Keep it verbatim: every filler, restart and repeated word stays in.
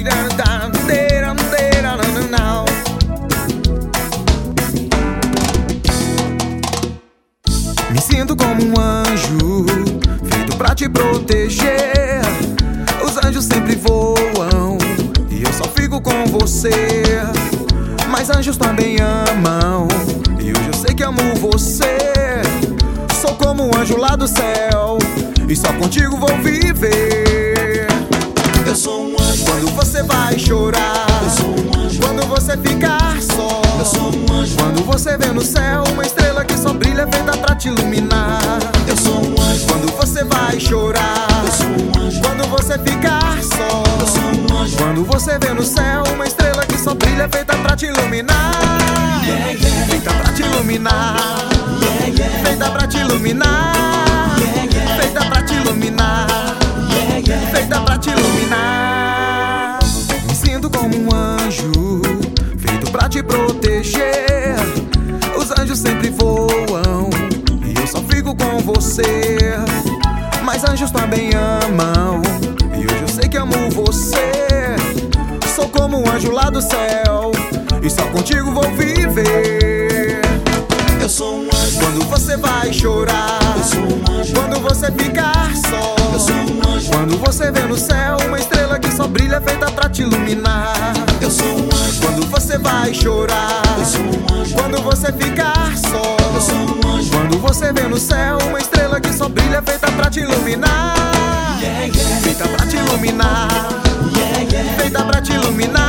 Me sinto como um anjo, feito pra te proteger. Os anjos sempre voam e eu só fico com você. Mas anjos também amam e hoje eu sei que amo você. Sou como um anjo lá do céu e só contigo vou viver. Eu sou um anjo quando você vai chorar. Eu sou um anjo quando você ficar só. Eu sou um anjo quando você vê no céu uma estrela que só brilha, feita pra te iluminar. Eu sou um anjo quando você vai chorar. Eu sou um anjo quando você ficar só. Eu sou um anjo quando você vê no céu uma estrela que só brilha, feita pra te iluminar. Yeah, yeah. Feita pra te iluminar. Yeah, yeah. Feita pra te iluminar. Yeah, yeah. Feita pra te iluminar. Yeah, yeah. Feita pra te iluminar. Me sinto como um anjo, feito pra te proteger. Os anjos sempre voam e eu só fico com você. Mas anjos também amam e hoje eu sei que amo você. Sou como um anjo lá do céu e só contigo vou viver. Eu sou um anjo quando você vai chorar. Eu sou um anjo quando você ficar só. Eu sou um anjo quando você vê no céu uma estrela que só brilha, feita pra te iluminar. Eu sou um anjo quando você vai chorar. Eu sou um anjo quando você ficar só. Eu sou um anjo quando você vê no céu uma estrela que só brilha, feita pra te iluminar. Yeah, yeah. Feita pra te iluminar. Yeah, yeah. Feita pra te iluminar.